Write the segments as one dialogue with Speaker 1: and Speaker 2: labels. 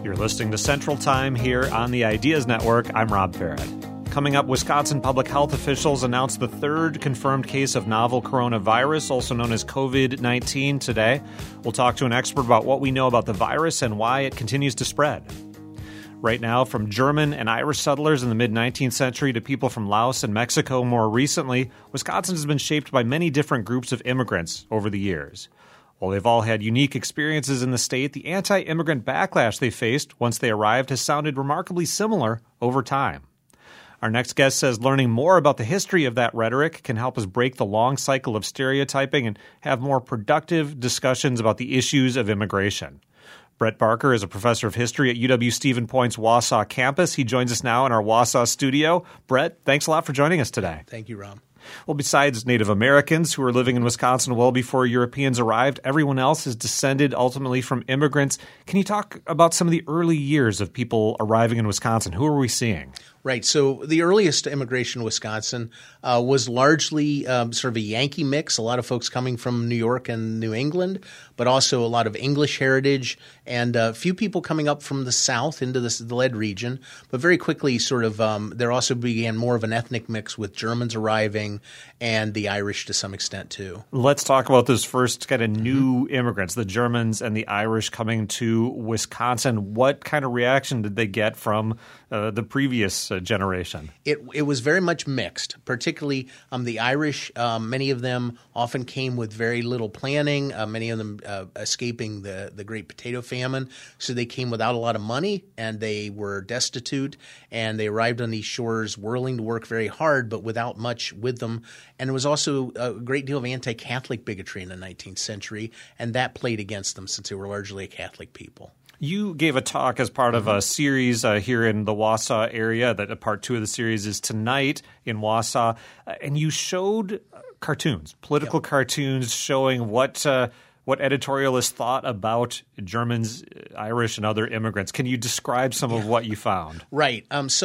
Speaker 1: You're listening to Central Time here on the Ideas Network. I'm Rob Farrett. Coming up, Wisconsin public health officials announced the third confirmed case of novel coronavirus, also known as COVID-19, today. We'll talk to an expert about what we know about the virus and why it continues to spread. Right now, from German and Irish settlers in the mid-19th century to people from Laos and Mexico more recently, Wisconsin has been shaped by many different groups of immigrants over the years. While they've all had unique experiences in the state, the anti-immigrant backlash they faced once they arrived has sounded remarkably similar over time. Our next guest says learning more about the history of that rhetoric can help us break the long cycle of stereotyping and have more productive discussions about the issues of immigration. Brett Barker is a professor of history at UW-Stevens Point's Wausau campus. He joins us now in our Wausau studio. Brett, thanks a lot for joining us today.
Speaker 2: Thank you, Rob.
Speaker 1: Well, besides Native Americans who were living in Wisconsin well before Europeans arrived, everyone else is descended ultimately from immigrants. Can you talk about some of the early years of people arriving in Wisconsin? Who are we seeing?
Speaker 2: Right. So the earliest immigration in Wisconsin was largely sort of a Yankee mix, a lot of folks coming from New York and New England, but also a lot of English heritage and a few people coming up from the south into the lead region. But very quickly sort of there also began more of an ethnic mix with Germans arriving and the Irish to some extent too.
Speaker 1: Let's talk about those first kind of new immigrants, the Germans and the Irish coming to Wisconsin. What kind of reaction did they get from the previous generation?
Speaker 2: It was very much mixed, particularly the Irish. Many of them often came with very little planning, many of them escaping the Great Potato Famine. So they came without a lot of money and they were destitute and they arrived on these shores willing to work very hard but without much with them. And there was also a great deal of anti-Catholic bigotry in the 19th century, and that played against them since they were largely a Catholic people.
Speaker 1: You gave a talk as part of a series here in the Wausau area. That part two of the series is tonight in Wausau, and you showed cartoons, political cartoons, showing what editorialists thought about Germans, Irish, and other immigrants. Can you describe some of what you found?
Speaker 2: Right.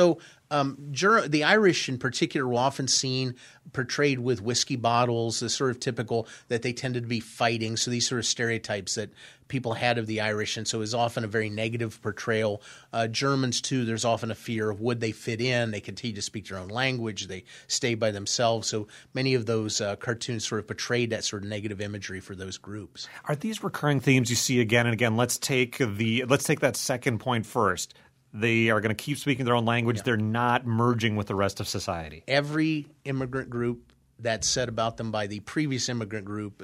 Speaker 2: The Irish in particular were often seen portrayed with whiskey bottles, the sort of typical that they tended to be fighting. So these sort of stereotypes that people had of the Irish, and so it was often a very negative portrayal. Germans, too, there's often a fear of would they fit in? They continue to speak their own language. They stay by themselves. So many of those cartoons sort of portrayed that sort of negative imagery for those groups.
Speaker 1: Are these recurring themes you see again and again? Let's take that second point first. They are going to keep speaking their own language. Yeah. They're not merging with the rest of society.
Speaker 2: Every immigrant group that's said about them by the previous immigrant group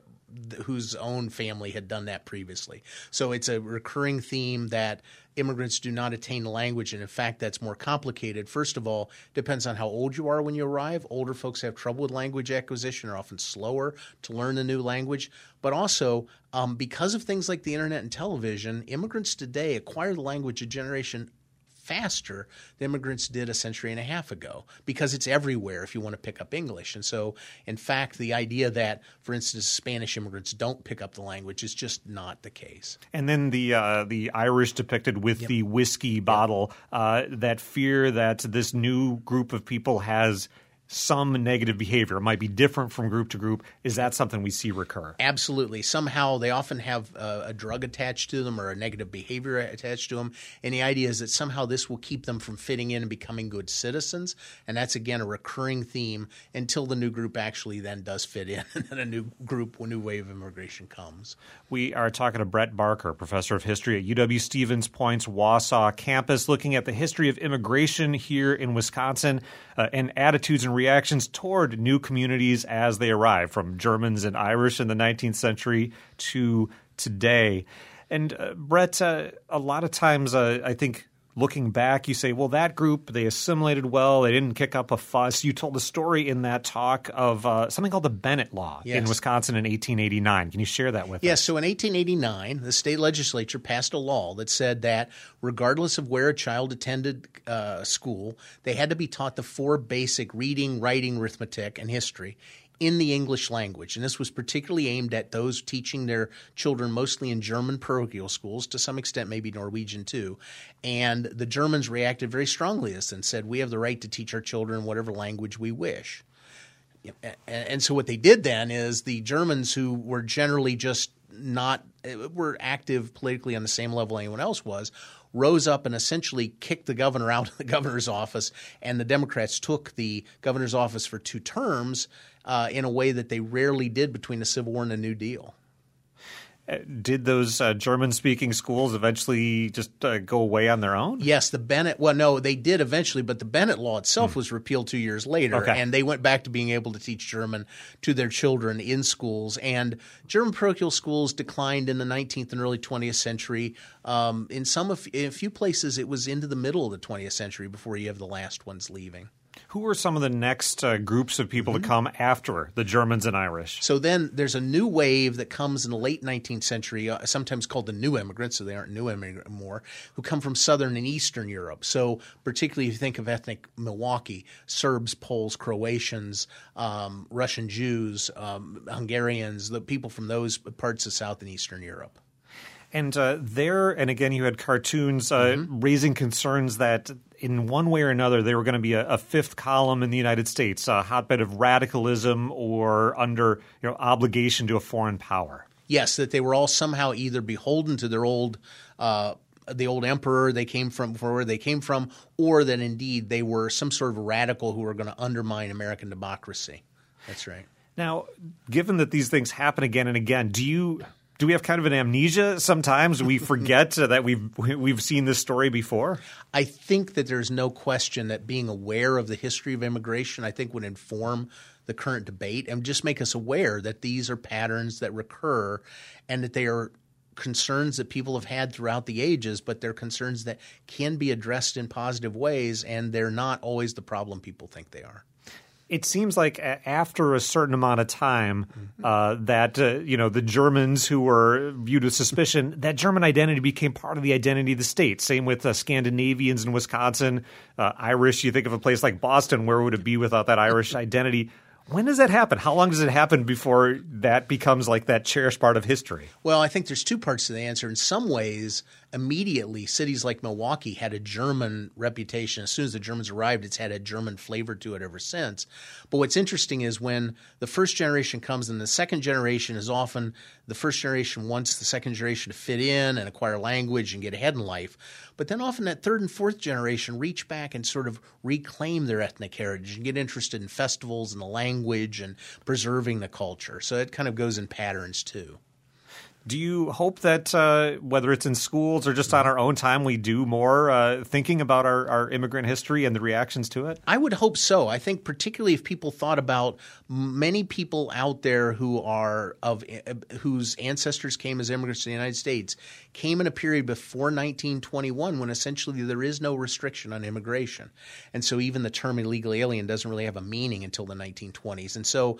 Speaker 2: whose own family had done that previously. So it's a recurring theme that immigrants do not attain the language, and in fact, that's more complicated. First of all, depends on how old you are when you arrive. Older folks have trouble with language acquisition, are often slower to learn the new language. But also, because of things like the internet and television, immigrants today acquire the language a generation faster than immigrants did a century and a half ago because it's everywhere if you want to pick up English. And so, in fact, the idea that, for instance, Spanish immigrants don't pick up the language is just not the case.
Speaker 1: And then the Irish depicted with the whiskey bottle, that fear that this new group of people has some negative behavior. It might be different from group to group. Is that something we see recur?
Speaker 2: Absolutely. Somehow they often have a drug attached to them or a negative behavior attached to them. And the idea is that somehow this will keep them from fitting in and becoming good citizens. And that's, again, a recurring theme until the new group actually then does fit in and then a new wave of immigration comes.
Speaker 1: We are talking to Brett Barker, professor of history at UW-Stevens Point's Wausau campus, looking at the history of immigration here in Wisconsin and attitudes and reactions toward new communities as they arrive, from Germans and Irish in the 19th century to today. And Brett, a lot of times I think looking back, you say, well, that group, they assimilated well. They didn't kick up a fuss. You told a story in that talk of something called the Bennett Law in Wisconsin in 1889. Can you share that with us?
Speaker 2: Yes. So in 1889, the state legislature passed a law that said that regardless of where a child attended school, they had to be taught the four basic reading, writing, arithmetic, and history in the English language. And this was particularly aimed at those teaching their children mostly in German parochial schools, to some extent maybe Norwegian too. And the Germans reacted very strongly to this and said, we have the right to teach our children whatever language we wish. And so what they did then is the Germans, who were generally just were active politically on the same level anyone else was, rose up and essentially kicked the governor out of the governor's office, and the Democrats took the governor's office for 2 terms in a way that they rarely did between the Civil War and the New Deal.
Speaker 1: Did those German-speaking schools eventually just go away on their own?
Speaker 2: Yes, the Bennett – well, no, they did eventually, but the Bennett law itself was repealed 2 years later, and they went back to being able to teach German to their children in schools. And German parochial schools declined in the 19th and early 20th century. In a few places, it was into the middle of the 20th century before you have the last ones leaving.
Speaker 1: Who were some of the next groups of people to come after the Germans and Irish?
Speaker 2: So then there's a new wave that comes in the late 19th century, sometimes called the new immigrants, so they aren't new immigrants anymore, who come from Southern and Eastern Europe. So particularly if you think of ethnic Milwaukee, Serbs, Poles, Croatians, Russian Jews, Hungarians, the people from those parts of South and Eastern Europe.
Speaker 1: And and again, you had cartoons raising concerns that in one way or another, they were going to be a fifth column in the United States, a hotbed of radicalism or under obligation to a foreign power.
Speaker 2: Yes, that they were all somehow either beholden to their the old emperor they came from, where they came from, or that indeed they were some sort of radical who were going to undermine American democracy. That's right.
Speaker 1: Now, given that these things happen again and again, do we have kind of an amnesia sometimes? We forget that we've seen this story before?
Speaker 2: I think that there's no question that being aware of the history of immigration, I think, would inform the current debate and just make us aware that these are patterns that recur and that they are concerns that people have had throughout the ages, but they're concerns that can be addressed in positive ways, and they're not always the problem people think they are.
Speaker 1: It seems like after a certain amount of time that the Germans who were viewed with suspicion, that German identity became part of the identity of the state. Same with Scandinavians in Wisconsin, Irish. You think of a place like Boston, where would it be without that Irish identity? When does that happen? How long does it happen before that becomes like that cherished part of history?
Speaker 2: Well, I think there's 2 parts to the answer. In some ways, immediately, cities like Milwaukee had a German reputation. As soon as the Germans arrived, it's had a German flavor to it ever since. But what's interesting is when the first generation comes and the second generation is often the first generation wants the second generation to fit in and acquire language and get ahead in life. But then often that third and fourth generation reach back and sort of reclaim their ethnic heritage and get interested in festivals and the language and preserving the culture. So it kind of goes in patterns too.
Speaker 1: Do you hope that whether it's in schools or just on our own time, we do more thinking about our immigrant history and the reactions to it?
Speaker 2: I would hope so. I think particularly if people thought about many people out there whose ancestors came as immigrants to the United States came in a period before 1921 when essentially there is no restriction on immigration. And so even the term illegal alien doesn't really have a meaning until the 1920s. And so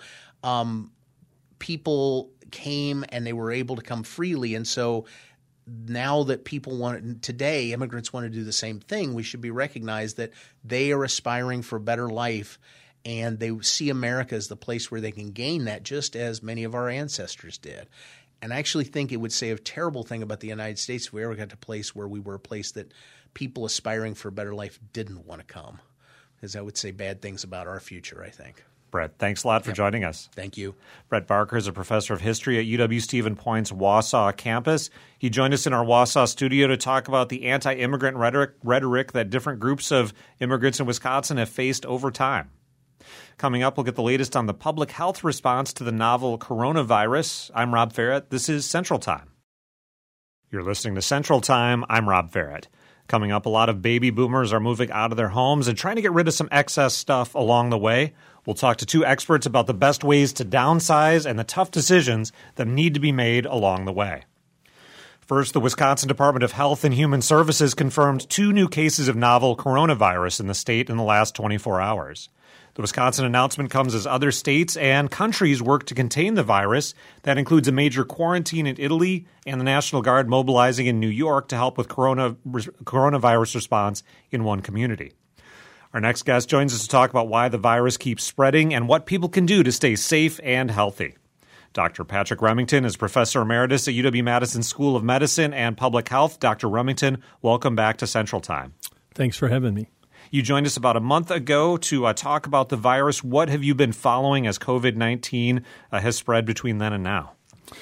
Speaker 2: people came and they were able to come freely. And so now that immigrants want to do the same thing, we should be recognized that they are aspiring for a better life and they see America as the place where they can gain that just as many of our ancestors did. And I actually think it would say a terrible thing about the United States if we ever got to a place where we were a place that people aspiring for a better life didn't want to come, because that would say bad things about our future, I think.
Speaker 1: Brett, thanks a lot for joining us.
Speaker 2: Thank you.
Speaker 1: Brett Barker is a professor of history at UW-Stephen Point's Wausau campus. He joined us in our Wausau studio to talk about the anti-immigrant rhetoric that different groups of immigrants in Wisconsin have faced over time. Coming up, we'll get the latest on the public health response to the novel coronavirus. I'm Rob Ferret. This is Central Time. You're listening to Central Time. I'm Rob Ferret. Coming up, a lot of baby boomers are moving out of their homes and trying to get rid of some excess stuff along the way. We'll talk to 2 experts about the best ways to downsize and the tough decisions that need to be made along the way. First, the Wisconsin Department of Health and Human Services confirmed 2 new cases of novel coronavirus in the state in the last 24 hours. The Wisconsin announcement comes as other states and countries work to contain the virus. That includes a major quarantine in Italy and the National Guard mobilizing in New York to help with coronavirus response in one community. Our next guest joins us to talk about why the virus keeps spreading and what people can do to stay safe and healthy. Dr. Patrick Remington is Professor Emeritus at UW-Madison School of Medicine and Public Health. Dr. Remington, welcome back to Central Time.
Speaker 3: Thanks for having me.
Speaker 1: You joined us about a month ago to talk about the virus. What have you been following as COVID-19 has spread between then and now?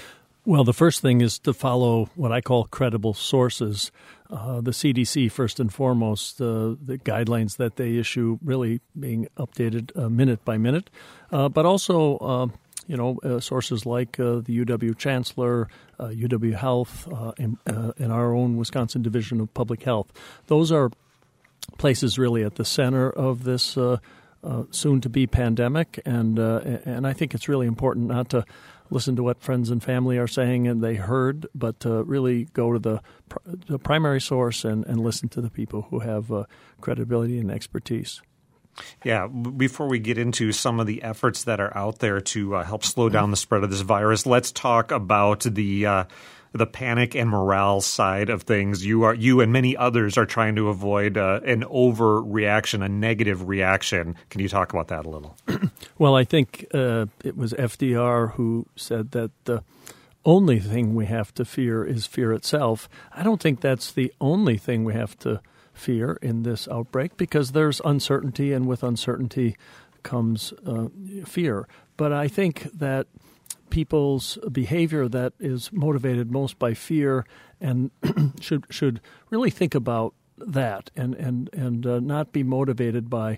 Speaker 3: Well, the first thing is to follow what I call credible sources. The CDC, first and foremost, the guidelines that they issue really being updated minute by minute, but also sources like the UW Chancellor, UW Health, and our own Wisconsin Division of Public Health. Those are places really at the center of this soon-to-be pandemic, and I think it's really important not to listen to what friends and family are saying and they heard, but to really go to the primary source and listen to the people who have credibility and expertise.
Speaker 1: Yeah, before we get into some of the efforts that are out there to help slow down the spread of this virus, let's talk about the panic and morale side of things. You and many others are trying to avoid an overreaction, a negative reaction. Can you talk about that a little?
Speaker 3: Well, I think it was FDR who said that the only thing we have to fear is fear itself. I don't think that's the only thing we have to fear in this outbreak, because there's uncertainty, and with uncertainty comes fear. But I think that people's behavior that is motivated most by fear and should really think about that and not be motivated by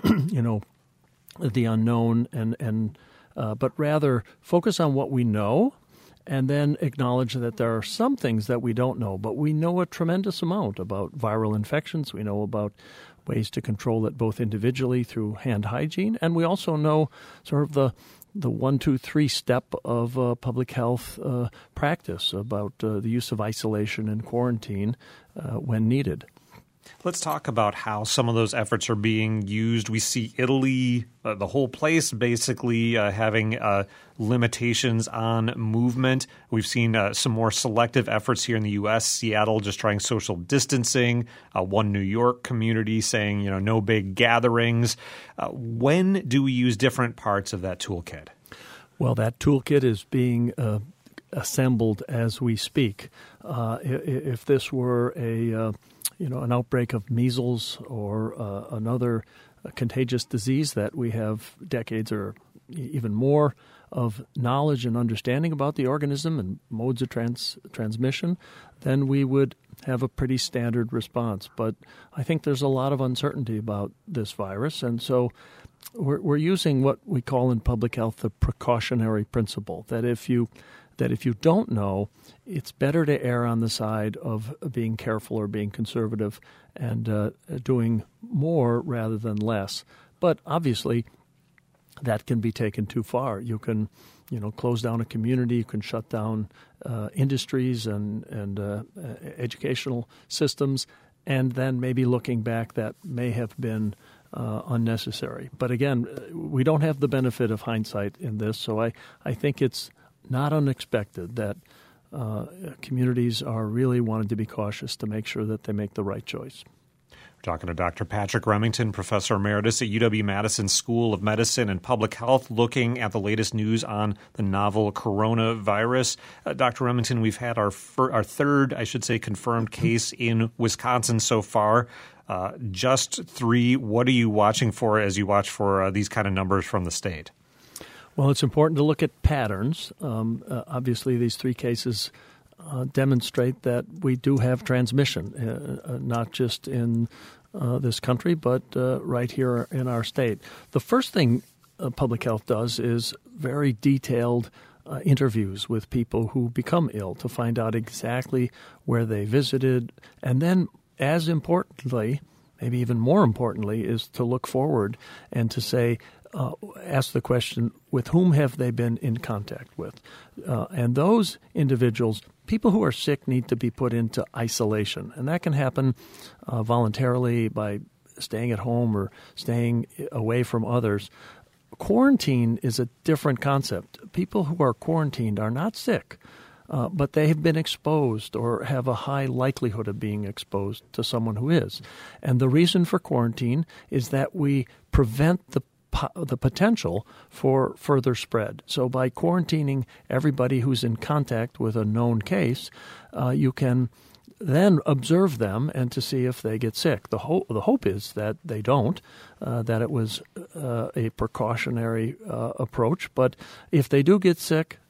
Speaker 3: the unknown but rather focus on what we know, and then acknowledge that there are some things that we don't know, but we know a tremendous amount about viral infections. We know about ways to control it both individually through hand hygiene, and we also know sort of the 1, 2, 3 step of public health practice about the use of isolation and quarantine when needed.
Speaker 1: Let's talk about how some of those efforts are being used. We see Italy, the whole place, basically having limitations on movement. We've seen some more selective efforts here in the U.S., Seattle just trying social distancing, one New York community saying, no big gatherings. When do we use different parts of that toolkit?
Speaker 3: Well, that toolkit is being assembled as we speak. If this were an outbreak of measles or another contagious disease that we have decades or even more of knowledge and understanding about the organism and modes of transmission, then we would have a pretty standard response. But I think there's a lot of uncertainty about this virus, and so we're using what we call in public health the precautionary principle, that if you don't know, it's better to err on the side of being careful or being conservative and doing more rather than less. But obviously, that can be taken too far. You can, close down a community. You can shut down industries and educational systems, and then maybe looking back, that may have been unnecessary. But again, we don't have the benefit of hindsight in this, so I think it's not unexpected that communities are really wanting to be cautious to make sure that they make the right choice.
Speaker 1: We're talking to Dr. Patrick Remington, Professor Emeritus at UW-Madison School of Medicine and Public Health, looking at the latest news on the novel coronavirus. Dr. Remington, we've had our third, confirmed case in Wisconsin so far. Just 3. What are you watching for as you watch for these kind of numbers from the state?
Speaker 3: Well, it's important to look at patterns. Obviously, these 3 cases demonstrate that we do have transmission, not just in this country, but right here in our state. The first thing public health does is very detailed interviews with people who become ill to find out exactly where they visited. And then, as importantly, maybe even more importantly, is to look forward and to say, ask the question, with whom have they been in contact with? And those individuals, people who are sick, need to be put into isolation. And that can happen voluntarily by staying at home or staying away from others. Quarantine is a different concept. People who are quarantined are not sick, but they have been exposed or have a high likelihood of being exposed to someone who is. And the reason for quarantine is that we prevent the potential for further spread. So by quarantining everybody who's in contact with a known case, you can then observe them and to see if they get sick. The hope is that they don't, that it was a precautionary approach. But if they do get sick,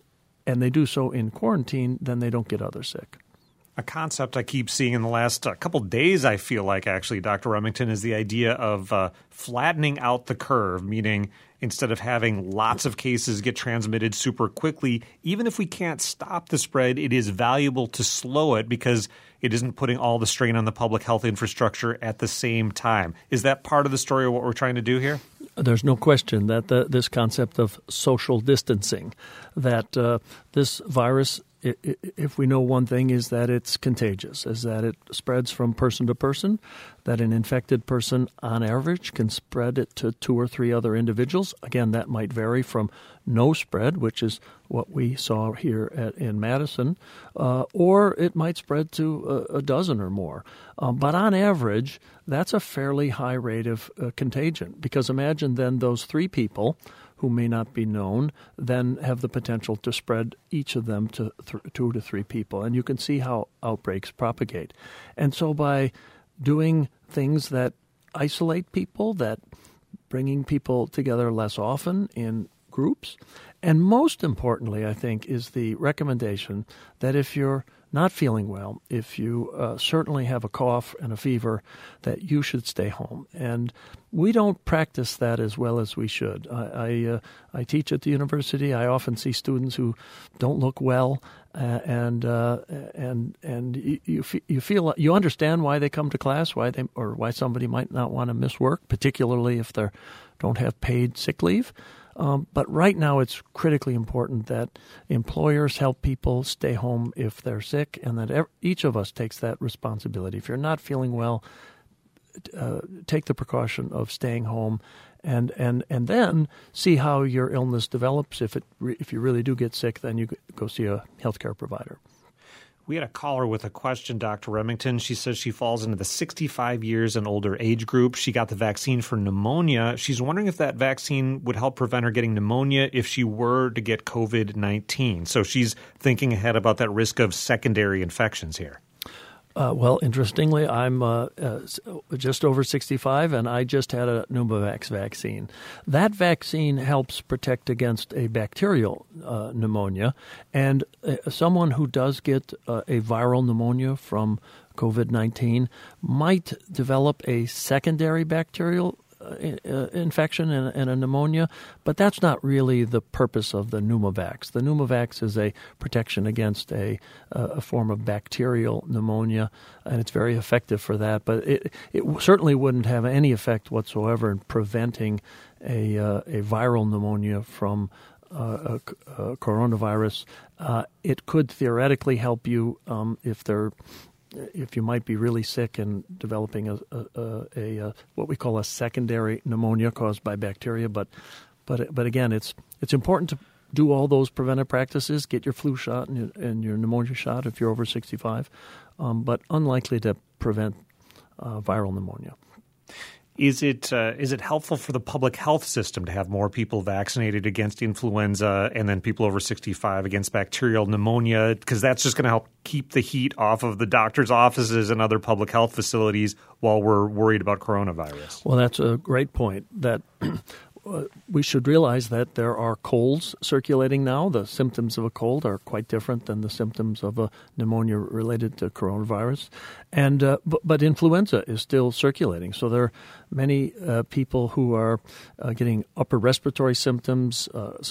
Speaker 3: and they do so in quarantine, then they don't get others sick.
Speaker 1: A concept I keep seeing in the last couple days, I feel like, actually, Dr. Remington, is the idea of flattening out the curve, meaning instead of having lots of cases get transmitted super quickly, even if we can't stop the spread, it is valuable to slow it because it isn't putting all the strain on the public health infrastructure at the same time. Is that part of the story of what we're trying to do here?
Speaker 3: There's no question that this concept of social distancing, that this virus, if we know one thing, is that it's contagious, is that it spreads from person to person, that an infected person on average can spread it to 2 or 3 other individuals. Again, that might vary from no spread, which is what we saw here in Madison, or it might spread to a dozen or more. But on average, that's a fairly high rate of contagion, because imagine then those 3 people who may not be known then have the potential to spread each of them to 2 to 3 people. And you can see how outbreaks propagate. And so by doing things that isolate people, that bringing people together less often in groups, and most importantly, I think, is the recommendation that if you're not feeling well, if you certainly have a cough and a fever, that you should stay home. And we don't practice that as well as we should. I teach at the university. I often see students who don't look well, and you feel you understand why they come to class, why somebody might not want to miss work, particularly if they don't have paid sick leave. But right now it's critically important that employers help people stay home if they're sick, and that each of us takes that responsibility. If you're not feeling well, take the precaution of staying home, and then see how your illness develops. If you really do get sick, then you go see a healthcare provider.
Speaker 1: We had a caller with a question, Dr. Remington. She says she falls into the 65 years and older age group. She got the vaccine for pneumonia. She's wondering if that vaccine would help prevent her getting pneumonia if she were to get COVID-19. So she's thinking ahead about that risk of secondary infections here.
Speaker 3: Well, interestingly, I'm just over 65, and I just had a Pneumovax vaccine. That vaccine helps protect against a bacterial pneumonia, and someone who does get a viral pneumonia from COVID-19 might develop a secondary bacterial infection and a pneumonia, but that's not really the purpose of the Pneumovax. The Pneumovax is a protection against a form of bacterial pneumonia, and it's very effective for that, but it certainly wouldn't have any effect whatsoever in preventing a viral pneumonia from a coronavirus. It could theoretically help you if you might be really sick and developing a what we call a secondary pneumonia caused by bacteria, but again, it's important to do all those preventive practices. Get your flu shot and your pneumonia shot if you're over 65, but unlikely to prevent viral pneumonia.
Speaker 1: Is it helpful for the public health system to have more people vaccinated against influenza and then people over 65 against bacterial pneumonia? Because that's just going to help keep the heat off of the doctors' offices and other public health facilities while we're worried about coronavirus.
Speaker 3: Well, that's a great point. That we should realize that there are colds circulating now. The symptoms of a cold are quite different than the symptoms of a pneumonia related to coronavirus. And but influenza is still circulating. So there are many people who are getting upper respiratory symptoms,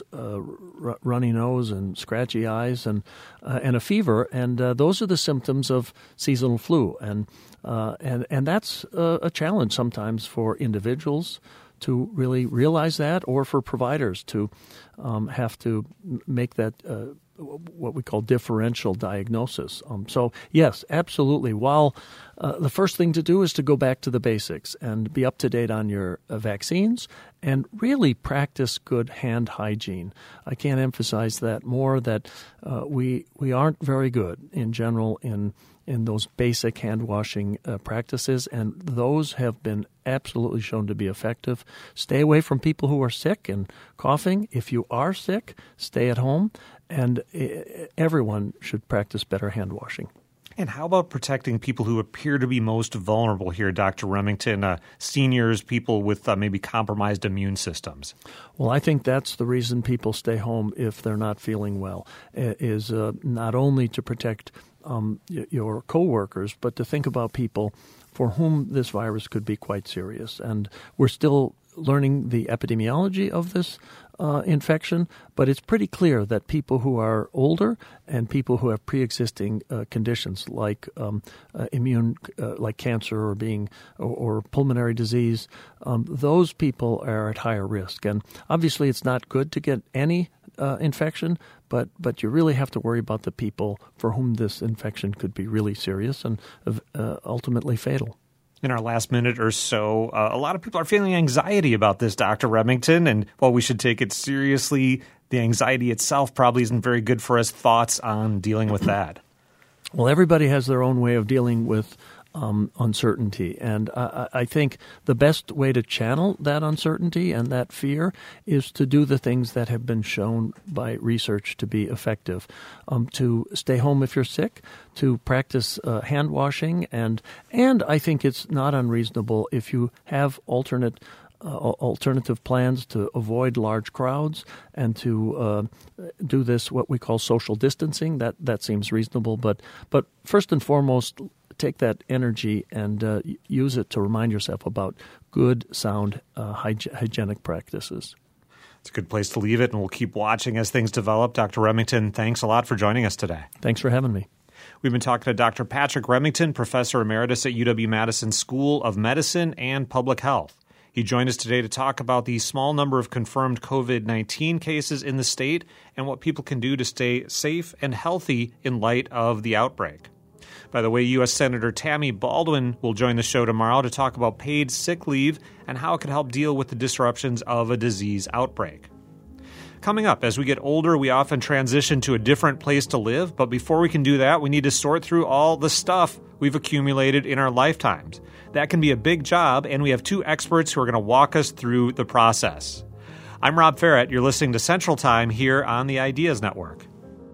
Speaker 3: runny nose and scratchy eyes and a fever. And those are the symptoms of seasonal flu. And that's a challenge sometimes for individuals to really realize that, or for providers to have to make that what we call differential diagnosis. So, yes, absolutely. While the first thing to do is to go back to the basics and be up to date on your vaccines and really practice good hand hygiene. I can't emphasize that more, that we aren't very good in general in those basic hand-washing practices, and those have been absolutely shown to be effective. Stay away from people who are sick and coughing. If you are sick, stay at home, and everyone should practice better hand-washing.
Speaker 1: And how about protecting people who appear to be most vulnerable here, Dr. Remington, seniors, people with maybe compromised immune systems?
Speaker 3: Well, I think that's the reason people stay home if they're not feeling well, is not only to protect your coworkers, but to think about people for whom this virus could be quite serious. And we're still learning the epidemiology of this infection, but it's pretty clear that people who are older and people who have pre-existing conditions like like cancer or pulmonary disease, those people are at higher risk. And obviously, it's not good to get any infection, but you really have to worry about the people for whom this infection could be really serious and ultimately fatal.
Speaker 1: In our last minute or so, a lot of people are feeling anxiety about this, Dr. Remington, and while we should take it seriously, the anxiety itself probably isn't very good for us. Thoughts on dealing with that?
Speaker 3: Well, everybody has their own way of dealing with uncertainty. And I think the best way to channel that uncertainty and that fear is to do the things that have been shown by research to be effective. To stay home if you're sick, to practice hand washing, and I think it's not unreasonable if you have alternative plans to avoid large crowds and to do this, what we call social distancing. That seems reasonable. But first and foremost, take that energy and use it to remind yourself about good, sound, hygienic practices.
Speaker 1: It's a good place to leave it, and we'll keep watching as things develop. Dr. Remington, thanks a lot for joining us today.
Speaker 3: Thanks for having me.
Speaker 1: We've been talking to Dr. Patrick Remington, Professor Emeritus at UW-Madison School of Medicine and Public Health. He joined us today to talk about the small number of confirmed COVID-19 cases in the state and what people can do to stay safe and healthy in light of the outbreak. By the way, U.S. Senator Tammy Baldwin will join the show tomorrow to talk about paid sick leave and how it can help deal with the disruptions of a disease outbreak. Coming up, as we get older, we often transition to a different place to live, but before we can do that, we need to sort through all the stuff we've accumulated in our lifetimes. That can be a big job, and we have two experts who are going to walk us through the process. I'm Rob Ferrett. You're listening to Central Time here on the Ideas Network.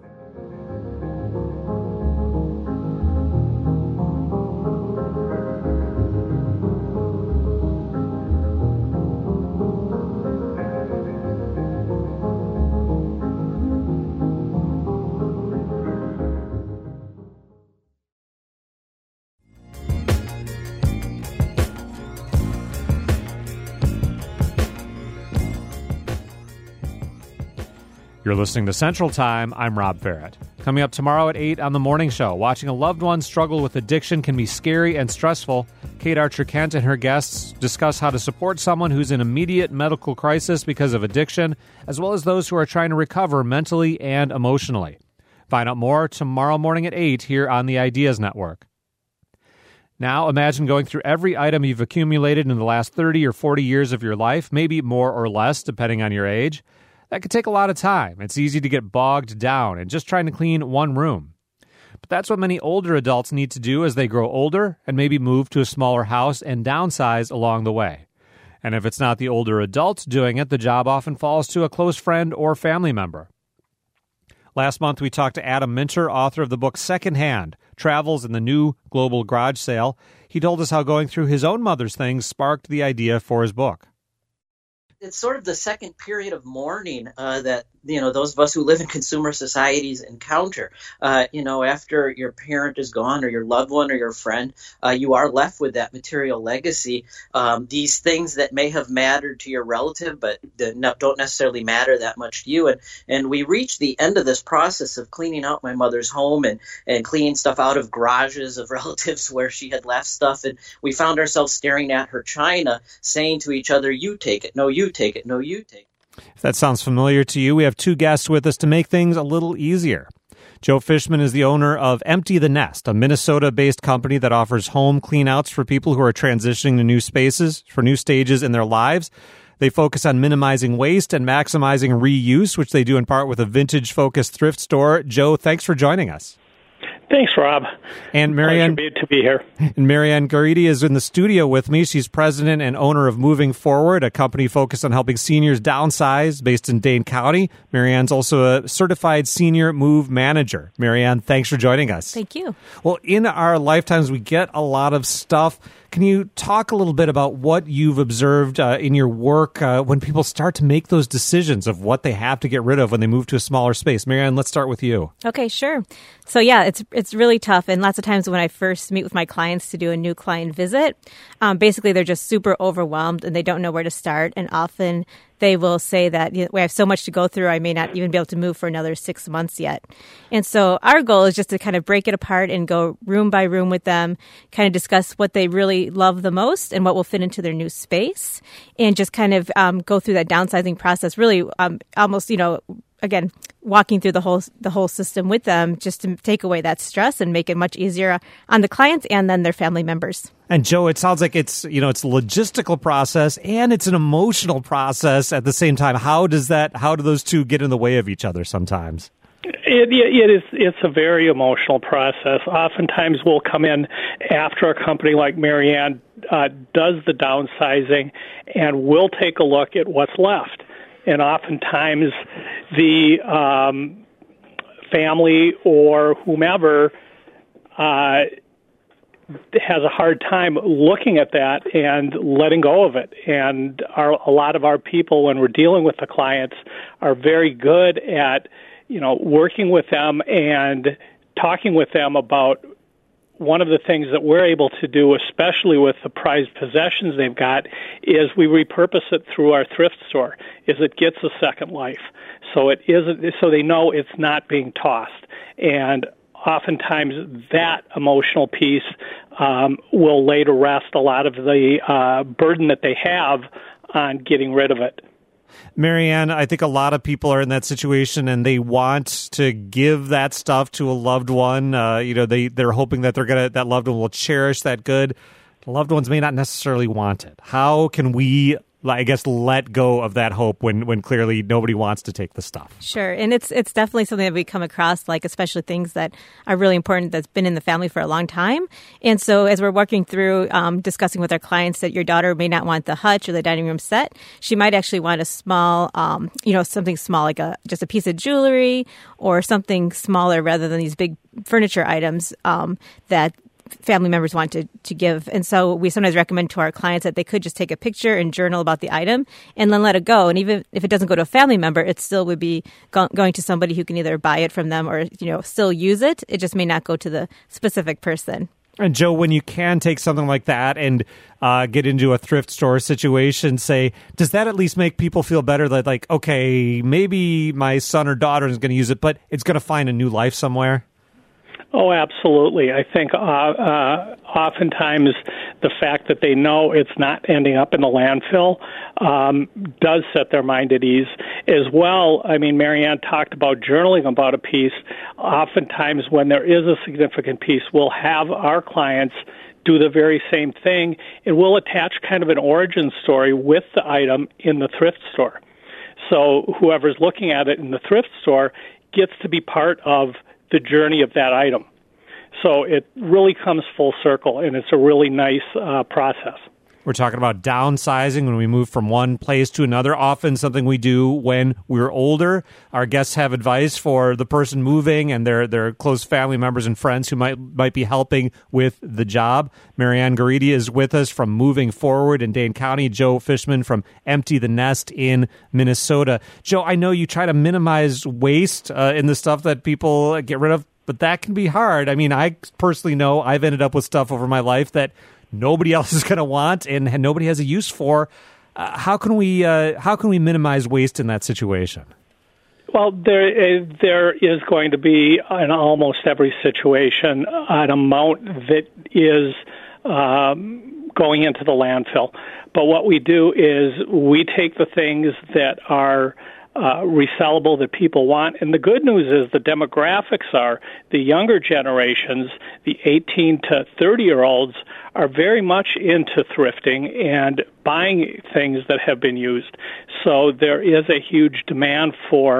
Speaker 1: You're listening to Central Time. I'm Rob Ferrett. Coming up tomorrow at 8 on The Morning Show, watching a loved one struggle with addiction can be scary and stressful. Kate Archer-Kent and her guests discuss how to support someone who's in immediate medical crisis because of addiction, as well as those who are trying to recover mentally and emotionally. Find out more tomorrow morning at 8 here on the Ideas Network. Now, imagine going through every item you've accumulated in the last 30 or 40 years of your life, maybe more or less, depending on your age. That could take a lot of time. It's easy to get bogged down in just trying to clean one room. But that's what many older adults need to do as they grow older and maybe move to a smaller house and downsize along the way. And if it's not the older adults doing it, the job often falls to a close friend or family member. Last month, we talked to Adam Minter, author of the book Secondhand, Travels in the New Global Garage Sale. He told us how going through his own mother's things sparked the idea for his book.
Speaker 4: It's sort of the second period of mourning that, those of us who live in consumer societies encounter. After your parent is gone or your loved one or your friend, you are left with that material legacy. These things that may have mattered to your relative, but don't necessarily matter that much to you. And we reached the end of this process of cleaning out my mother's home and cleaning stuff out of garages of relatives where she had left stuff. And we found ourselves staring at her china, saying to each other, "You take it. No, you take it. No, you take it."
Speaker 1: If that sounds familiar to you, we have two guests with us to make things a little easier. Joe Fishman is the owner of Empty the Nest, a Minnesota-based company that offers home cleanouts for people who are transitioning to new spaces, for new stages in their lives. They focus on minimizing waste and maximizing reuse, which they do in part with a vintage-focused thrift store. Joe, thanks for joining us.
Speaker 5: Thanks, Rob.
Speaker 1: And Marianne,
Speaker 5: pleasure to be here.
Speaker 1: And Marianne Garidi is in the studio with me. She's president and owner of Moving Forward, a company focused on helping seniors downsize based in Dane County. Marianne's also a certified senior move manager. Marianne, thanks for joining us.
Speaker 6: Thank you.
Speaker 1: Well, in our lifetimes, we get a lot of stuff. Can you talk a little bit about what you've observed in your work when people start to make those decisions of what they have to get rid of when they move to a smaller space? Marianne, let's start with you.
Speaker 6: Okay, sure. So yeah, it's really tough. And lots of times when I first meet with my clients to do a new client visit, basically they're just super overwhelmed and they don't know where to start. And often they will say that we have so much to go through, I may not even be able to move for another 6 months yet. And so our goal is just to kind of break it apart and go room by room with them, kind of discuss what they really love the most and what will fit into their new space, and just kind of go through that downsizing process, really almost, again, walking through the whole system with them just to take away that stress and make it much easier on the clients and then their family members. And
Speaker 1: Joe, it sounds like it's a logistical process and it's an emotional process at the same time. How do those two get in the way of each other sometimes?
Speaker 5: It's a very emotional process. Oftentimes we'll come in after a company like Marianne does the downsizing, and we'll take a look at what's left. And oftentimes the family or whomever has a hard time looking at that and letting go of it. And a lot of our people, when we're dealing with the clients, are very good at working with them and talking with them about one of the things that we're able to do, especially with the prized possessions they've got, is we repurpose it through our thrift store. It gets a second life, so they know it's not being tossed. And oftentimes that emotional piece will lay to rest a lot of the burden that they have on getting rid of it.
Speaker 1: Marianne, I think a lot of people are in that situation and they want to give that stuff to a loved one. They're hoping that that loved one will cherish that good. The loved ones may not necessarily want it. How can we, let go of that hope when clearly nobody wants to take the stuff?
Speaker 6: Sure. And it's definitely something that we come across, especially things that are really important that's been in the family for a long time. And so as we're working through discussing with our clients that your daughter may not want the hutch or the dining room set, she might actually want a small, something small, like just a piece of jewelry or something smaller rather than these big furniture items that family members want to give. And so we sometimes recommend to our clients that they could just take a picture and journal about the item and then let it go. And even if it doesn't go to a family member, it still would be going to somebody who can either buy it from them or, still use it. It just may not go to the specific person.
Speaker 1: And Joe, when you can take something like that and get into a thrift store situation, does that at least make people feel better that okay, maybe my son or daughter is going to use it, but it's going to find a new life somewhere?
Speaker 5: Oh, absolutely. I think oftentimes the fact that they know it's not ending up in the landfill does set their mind at ease. As well, Marianne talked about journaling about a piece. Oftentimes when there is a significant piece, we'll have our clients do the very same thing, and we'll attach kind of an origin story with the item in the thrift store. So whoever's looking at it in the thrift store gets to be part of the journey of that item. So it really comes full circle, and it's a really nice process.
Speaker 1: We're talking about downsizing when we move from one place to another, often something we do when we're older. Our guests have advice for the person moving and their close family members and friends who might be helping with the job. Marianne Garidi is with us from Moving Forward in Dane County. Joe Fishman from Empty the Nest in Minnesota. Joe, I know you try to minimize waste in the stuff that people get rid of, but that can be hard. I personally know I've ended up with stuff over my life that nobody else is going to want and nobody has a use for. How can we minimize waste in that situation?
Speaker 5: Well, there is going to be in almost every situation an amount that is going into the landfill. But what we do is we take the things that are resellable that people want. And the good news is the demographics are the younger generations, the 18 to 30-year-olds, are very much into thrifting and buying things that have been used. So there is a huge demand for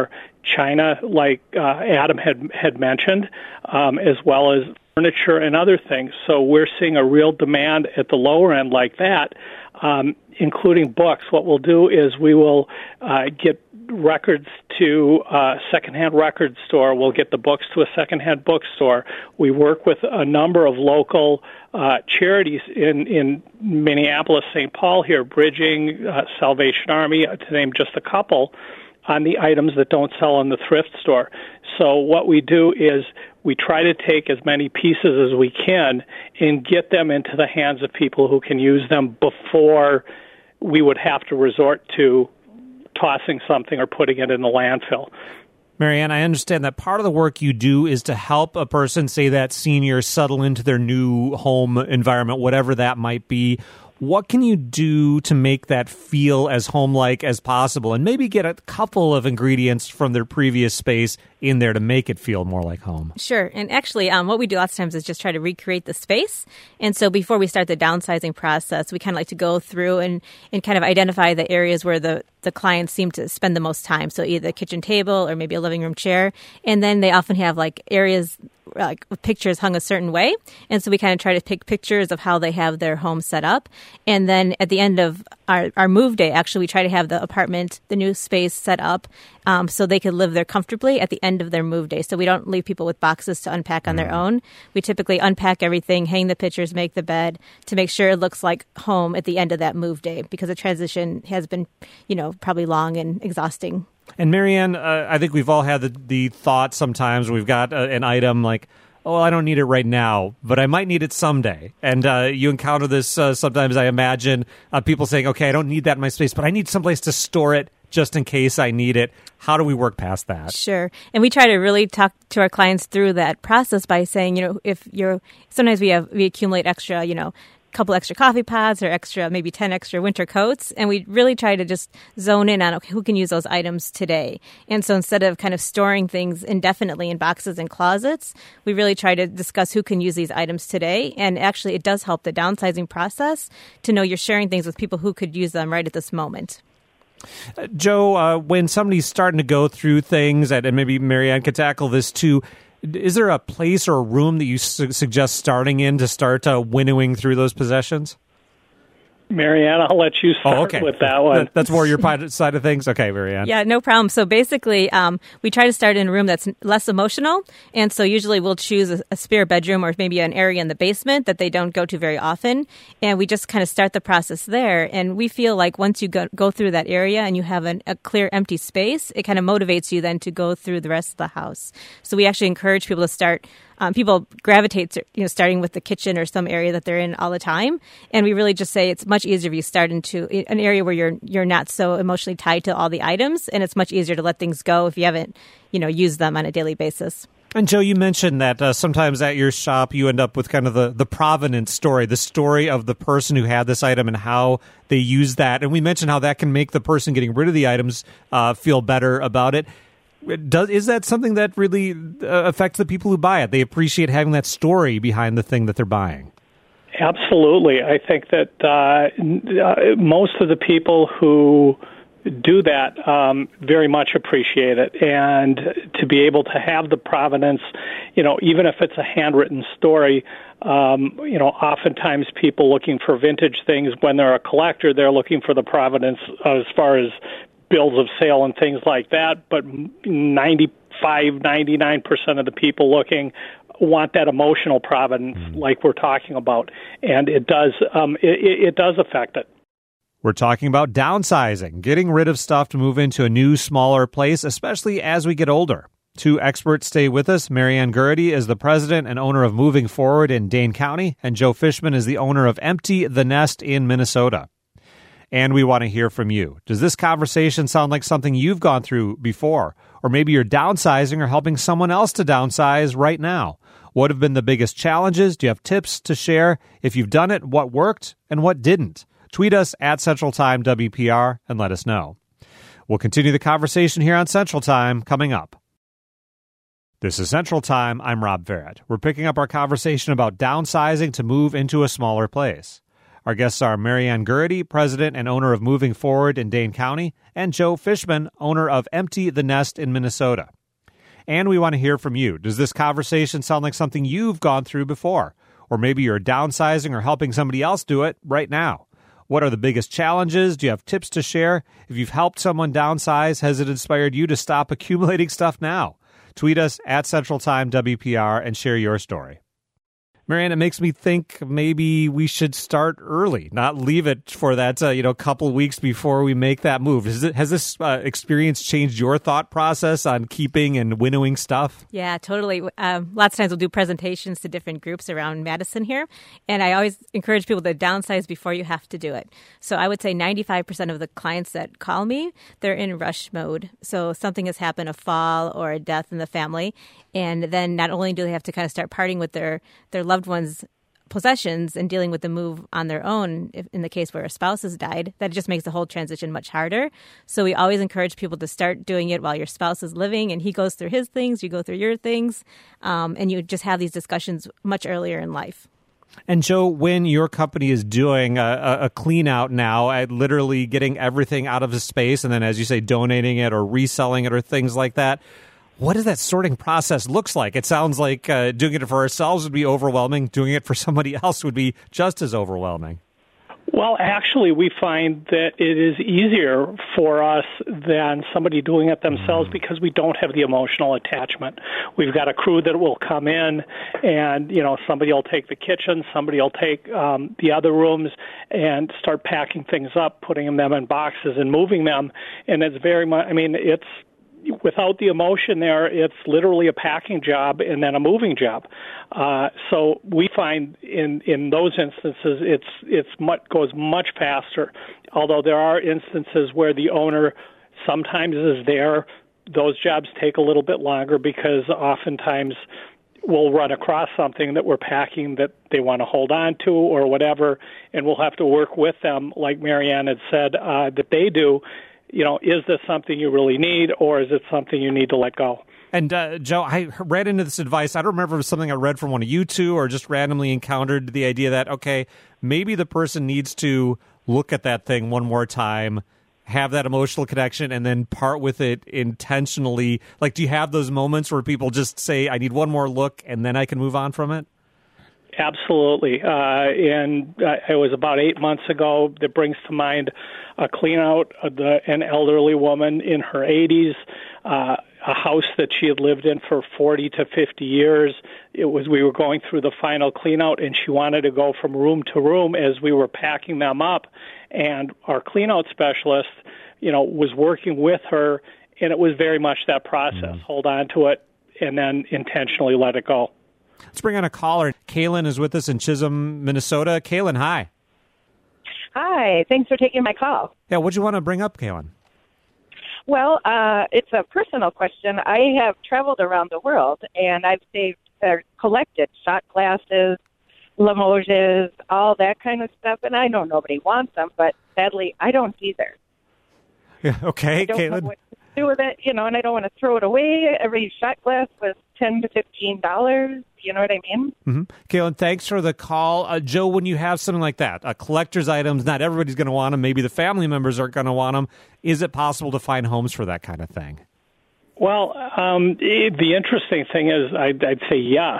Speaker 5: china, like Adam had mentioned, as well as furniture and other things. So we're seeing a real demand at the lower end like that, including books. What we'll do is we will get records to a secondhand record store. We'll get the books to a secondhand bookstore. We work with a number of local charities in Minneapolis, St. Paul here, Bridging, Salvation Army, to name just a couple, on the items that don't sell in the thrift store. So what we do is we try to take as many pieces as we can and get them into the hands of people who can use them before we would have to resort to tossing something or putting it in the landfill.
Speaker 1: Marianne, I understand that part of the work you do is to help a person, say that senior, settle into their new home environment, whatever that might be. What can you do to make that feel as home-like as possible, and maybe get a couple of ingredients from their previous space in there to make it feel more like home?
Speaker 6: Sure. And actually, what we do lots of times is just try to recreate the space. And so before we start the downsizing process, we kind of like to go through and kind of identify the areas where the clients seem to spend the most time. So either the kitchen table or maybe a living room chair. And then they often have like areas like pictures hung a certain way. And so we kind of try to pick pictures of how they have their home set up. And then at the end of our move day, actually, we try to have the apartment, the new space set up so they could live there comfortably at the end of their move day. So we don't leave people with boxes to unpack on their own. We typically unpack everything, hang the pictures, make the bed to make sure it looks like home at the end of that move day, because the transition has been, probably long and exhausting.
Speaker 1: And Marianne, I think we've all had the thought sometimes we've got an item like, oh, I don't need it right now, but I might need it someday. And you encounter this sometimes, I imagine, people saying, okay, I don't need that in my space, but I need someplace to store it just in case I need it. How do we work past that?
Speaker 6: Sure. And we try to really talk to our clients through that process by saying, sometimes we accumulate extra, couple extra coffee pods or maybe 10 extra winter coats. And we really try to just zone in on, okay, who can use those items today? And so instead of kind of storing things indefinitely in boxes and closets, we really try to discuss who can use these items today. And actually, it does help the downsizing process to know you're sharing things with people who could use them right at this moment.
Speaker 1: Joe, when somebody's starting to go through things, and maybe Marianne could tackle this too, is there a place or a room that you suggest starting in to start winnowing through those possessions?
Speaker 5: Marianne, I'll let you start with that one.
Speaker 1: That's more your side of things? Okay, Marianne.
Speaker 6: Yeah, no problem. So basically, we try to start in a room that's less emotional. And so usually we'll choose a spare bedroom or maybe an area in the basement that they don't go to very often. And we just kind of start the process there. And we feel like once you go through that area and you have a clear empty space, it kind of motivates you then to go through the rest of the house. So we actually encourage people to start. People gravitate to, starting with the kitchen or some area that they're in all the time. And we really just say it's much easier if you start into an area where you're not so emotionally tied to all the items. And it's much easier to let things go if you haven't, used them on a daily basis.
Speaker 1: And Joe, you mentioned that sometimes at your shop you end up with kind of the provenance story, the story of the person who had this item and how they use that. And we mentioned how that can make the person getting rid of the items feel better about it. Is that something that really affects the people who buy it? They appreciate having that story behind the thing that they're buying.
Speaker 5: Absolutely. I think that most of the people who do that very much appreciate it. And to be able to have the provenance, even if it's a handwritten story, oftentimes people looking for vintage things, when they're a collector, they're looking for the provenance as far as bills of sale and things like that, but 99% of the people looking want that emotional provenance like we're talking about, and it does affect it.
Speaker 1: We're talking about downsizing, getting rid of stuff to move into a new, smaller place, especially as we get older. Two experts stay with us. Marianne Gurity is the president and owner of Moving Forward in Dane County, and Joe Fishman is the owner of Empty the Nest in Minnesota. And we want to hear from you. Does this conversation sound like something you've gone through before? Or maybe you're downsizing or helping someone else to downsize right now. What have been the biggest challenges? Do you have tips to share? If you've done it, what worked and what didn't? Tweet us at Central Time WPR and let us know. We'll continue the conversation here on Central Time coming up. This is Central Time. I'm Rob Farrett. We're picking up our conversation about downsizing to move into a smaller place. Our guests are Marianne Gurity, president and owner of Moving Forward in Dane County, and Joe Fishman, owner of Empty the Nest in Minnesota. And we want to hear from you. Does this conversation sound like something you've gone through before? Or maybe you're downsizing or helping somebody else do it right now. What are the biggest challenges? Do you have tips to share? If you've helped someone downsize, has it inspired you to stop accumulating stuff now? Tweet us at Central Time WPR and share your story. Marianne, it makes me think maybe we should start early, not leave it for that couple of weeks before we make that move. Has this experience changed your thought process on keeping and winnowing stuff?
Speaker 6: Yeah, totally. Lots of times we'll do presentations to different groups around Madison here, and I always encourage people to downsize before you have to do it. So I would say 95% of the clients that call me, they're in rush mode. So something has happened, a fall or a death in the family, and then not only do they have to kind of start parting with their loved ones' possessions and dealing with the move on their own, if, in the case where a spouse has died, that just makes the whole transition much harder. So we always encourage people to start doing it while your spouse is living and he goes through his things, you go through your things, and you just have these discussions much earlier in life.
Speaker 1: And Joe, when your company is doing a clean out now, literally getting everything out of the space and then, as you say, donating it or reselling it or things like that, what does that sorting process looks like? It sounds like doing it for ourselves would be overwhelming. Doing it for somebody else would be just as overwhelming.
Speaker 5: Well, actually, we find that it is easier for us than somebody doing it themselves because we don't have the emotional attachment. We've got a crew that will come in and, somebody will take the kitchen, somebody will take the other rooms and start packing things up, putting them in boxes and moving them. And it's very much, it's without the emotion there, it's literally a packing job and then a moving job. So we find in those instances, goes much faster. Although there are instances where the owner sometimes is there, those jobs take a little bit longer because oftentimes we'll run across something that we're packing that they want to hold on to or whatever, and we'll have to work with them, like Marianne had said, that they do. Is this something you really need, or is it something you need to let go?
Speaker 1: And Joe, I read into this advice. I don't remember if it was something I read from one of you two or just randomly encountered the idea that, okay, maybe the person needs to look at that thing one more time, have that emotional connection, and then part with it intentionally. Like, do you have those moments where people just say, I need one more look, and then I can move on from it?
Speaker 5: Absolutely. And it was about 8 months ago that brings to mind a clean out of an elderly woman in her 80s, a house that she had lived in for 40 to 50 years. We were going through the final clean out, and she wanted to go from room to room as we were packing them up. And our clean out specialist, was working with her, and it was very much that process. Hold on to it and then intentionally let it go.
Speaker 1: Let's bring on a caller. Kaylin is with us in Chisholm, Minnesota. Kaylin, hi.
Speaker 7: Hi. Thanks for taking my call.
Speaker 1: Yeah, what do you want to bring up, Kaylin?
Speaker 7: Well, it's a personal question. I have traveled around the world, and I've collected shot glasses, Limoges, all that kind of stuff, and I know nobody wants them, but sadly, I don't either.
Speaker 1: Yeah, okay,
Speaker 7: I don't
Speaker 1: Kaylin.
Speaker 7: know what to do with it, and I don't want to throw it away. Every shot glass was $10 to $15. You know what I mean?
Speaker 1: Mm-hmm. Kaylin, thanks for the call. Joe, when you have something like that, collector's items, not everybody's going to want them. Maybe the family members aren't going to want them. Is it possible to find homes for that kind of thing?
Speaker 5: Well, the interesting thing is I'd say yes.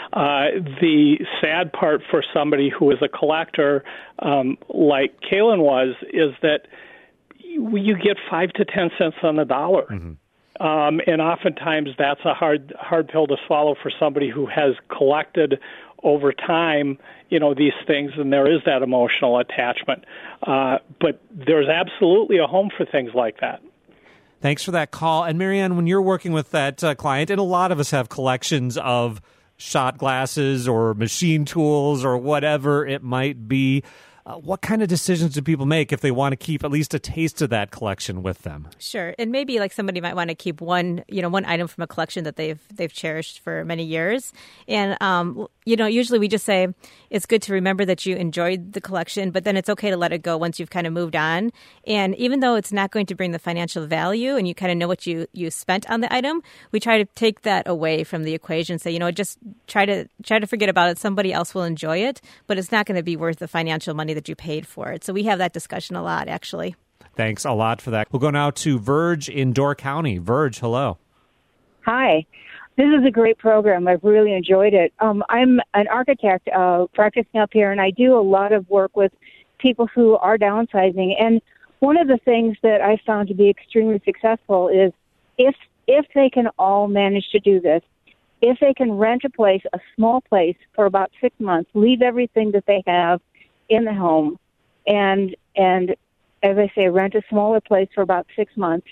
Speaker 5: The sad part for somebody who is a collector, like Kaylin was, is that you get 5 to 10 cents on the dollar. Mm-hmm. And oftentimes that's a hard pill to swallow for somebody who has collected over time, these things, and there is that emotional attachment. But there's absolutely a home for things like that.
Speaker 1: Thanks for that call. And Marianne, when you're working with that client, and a lot of us have collections of shot glasses or machine tools or whatever it might be, what kind of decisions do people make if they want to keep at least a taste of that collection with them?
Speaker 6: Sure. And maybe like somebody might want to keep one item from a collection that they've cherished for many years. And, usually we just say it's good to remember that you enjoyed the collection, but then it's okay to let it go once you've kind of moved on. And even though it's not going to bring the financial value and you kind of know what you spent on the item, we try to take that away from the equation. Say, just try to forget about it. Somebody else will enjoy it, but it's not going to be worth the financial money money that you paid for it. So we have that discussion a lot, actually.
Speaker 1: Thanks a lot for that. We'll go now to Verge in Door County. Verge, hello.
Speaker 8: Hi. This is a great program. I've really enjoyed it. I'm an architect practicing up here, and I do a lot of work with people who are downsizing. And one of the things that I found to be extremely successful is if they can all manage to do this, if they can rent a small place for about 6 months, leave everything that they have in the home, and as I say, rent a smaller place for about 6 months,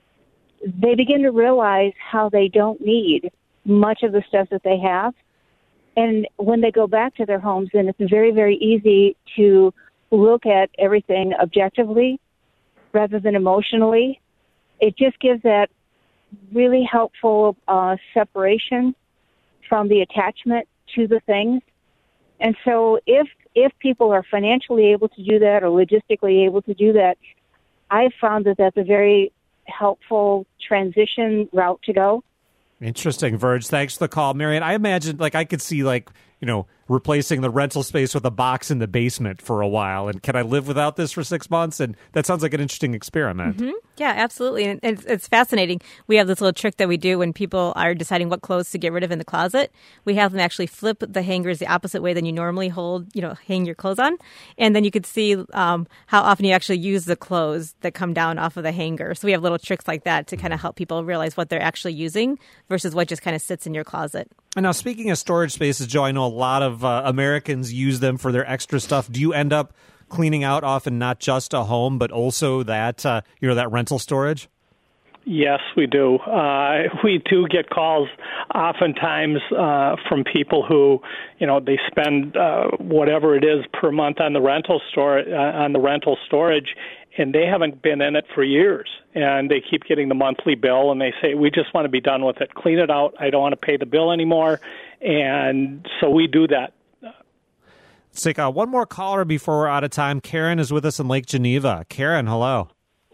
Speaker 8: they begin to realize how they don't need much of the stuff that they have. And when they go back to their homes, then it's very, very easy to look at everything objectively rather than emotionally. It just gives that really helpful separation from the attachment to the things. And so if people are financially able to do that or logistically able to do that, I've found that that's a very helpful transition route to go.
Speaker 1: Interesting, Verge. Thanks for the call. Marianne, I imagine, I could see, replacing the rental space with a box in the basement for a while. And can I live without this for 6 months? And that sounds like an interesting experiment.
Speaker 6: Mm-hmm. Yeah, absolutely. And it's fascinating. We have this little trick that we do when people are deciding what clothes to get rid of in the closet. We have them actually flip the hangers the opposite way than you normally hang your clothes on. And then you could see how often you actually use the clothes that come down off of the hanger. So we have little tricks like that to kind of help people realize what they're actually using versus what just kind of sits in your closet.
Speaker 1: And now, speaking of storage spaces, Joe, I know a lot of Americans use them for their extra stuff. Do you end up cleaning out often not just a home, but also that that rental storage?
Speaker 5: Yes, we do. We do get calls oftentimes from people who, they spend whatever it is per month on the rental storage, and they haven't been in it for years. And they keep getting the monthly bill, and they say, we just want to be done with it. Clean it out. I don't want to pay the bill anymore. And so we do that.
Speaker 1: Let's take one more caller before we're out of time. Karen is with us in Lake Geneva. Karen, hello.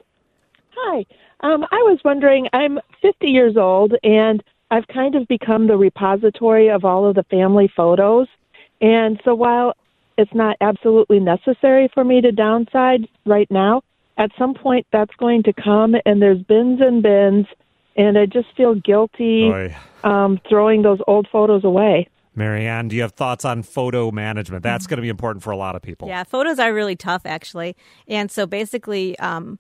Speaker 9: Hi. I was wondering, I'm 50 years old, and I've kind of become the repository of all of the family photos. And so while it's not absolutely necessary for me to downsize right now, at some point that's going to come, and there's bins and bins, and I just feel guilty throwing those old photos away.
Speaker 1: Marianne, do you have thoughts on photo management? That's going to be important for a lot of people.
Speaker 6: Yeah, photos are really tough, actually. And so basically,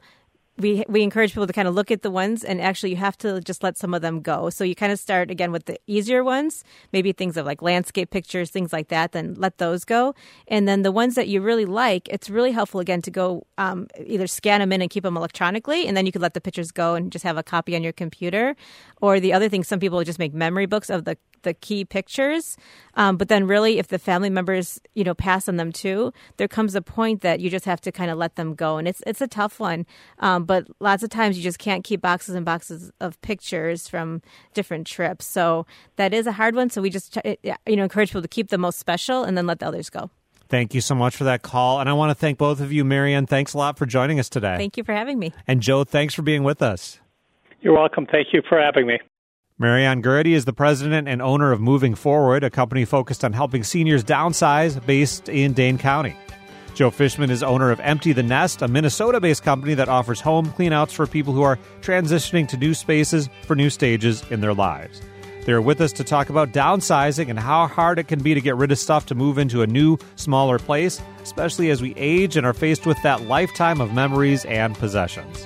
Speaker 6: we encourage people to kind of look at the ones, and actually you have to just let some of them go. So you kind of start, again, with the easier ones, maybe things of like landscape pictures, things like that, then let those go. And then the ones that you really like, it's really helpful, again, to go either scan them in and keep them electronically, and then you could let the pictures go and just have a copy on your computer. Or the other thing, some people just make memory books of the key pictures. But then really, if the family members, pass on them too, there comes a point that you just have to kind of let them go. And it's a tough one. But lots of times you just can't keep boxes and boxes of pictures from different trips. So that is a hard one. So we just, encourage people to keep the most special and then let the others go.
Speaker 1: Thank you so much for that call. And I want to thank both of you. Marianne, thanks a lot for joining us today.
Speaker 6: Thank you for having me.
Speaker 1: And Joe, thanks for being with us.
Speaker 5: You're welcome. Thank you for having me.
Speaker 1: Marianne Gurdy is the president and owner of Moving Forward, a company focused on helping seniors downsize based in Dane County. Joe Fishman is owner of Empty the Nest, a Minnesota-based company that offers home cleanouts for people who are transitioning to new spaces for new stages in their lives. They're with us to talk about downsizing and how hard it can be to get rid of stuff to move into a new, smaller place, especially as we age and are faced with that lifetime of memories and possessions.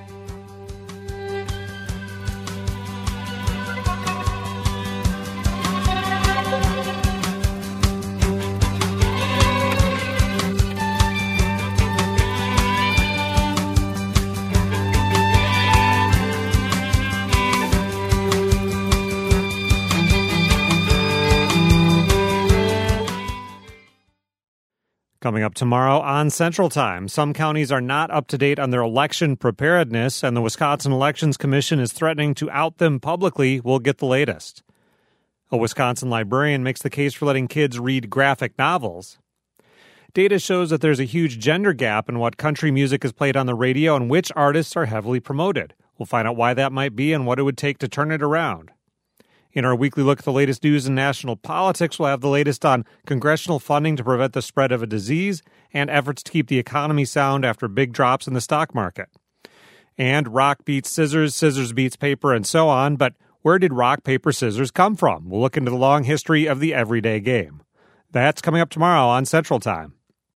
Speaker 1: Coming up tomorrow on Central Time, some counties are not up to date on their election preparedness, and the Wisconsin Elections Commission is threatening to out them publicly. We'll get the latest. A Wisconsin librarian makes the case for letting kids read graphic novels. Data shows that there's a huge gender gap in what country music is played on the radio and which artists are heavily promoted. We'll find out why that might be and what it would take to turn it around. In our weekly look at the latest news in national politics, we'll have the latest on congressional funding to prevent the spread of a disease and efforts to keep the economy sound after big drops in the stock market. And rock beats scissors, scissors beats paper, and so on. But where did rock, paper, scissors come from? We'll look into the long history of the everyday game. That's coming up tomorrow on Central Time.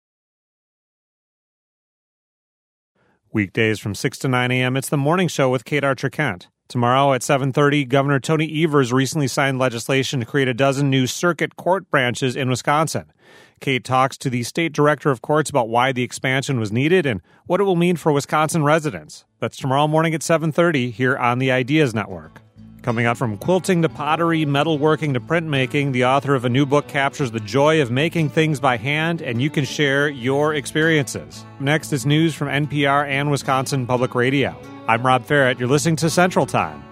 Speaker 1: Weekdays from 6 to 9 a.m., it's The Morning Show with Kate Archer-Kent. Tomorrow at 7:30, Governor Tony Evers recently signed legislation to create a dozen new circuit court branches in Wisconsin. Kate talks to the state director of courts about why the expansion was needed and what it will mean for Wisconsin residents. That's tomorrow morning at 7:30 here on the Ideas Network. Coming up, from quilting to pottery, metalworking to printmaking, the author of a new book captures the joy of making things by hand, and you can share your experiences. Next is news from NPR and Wisconsin Public Radio. I'm Rob Ferrett. You're listening to Central Time.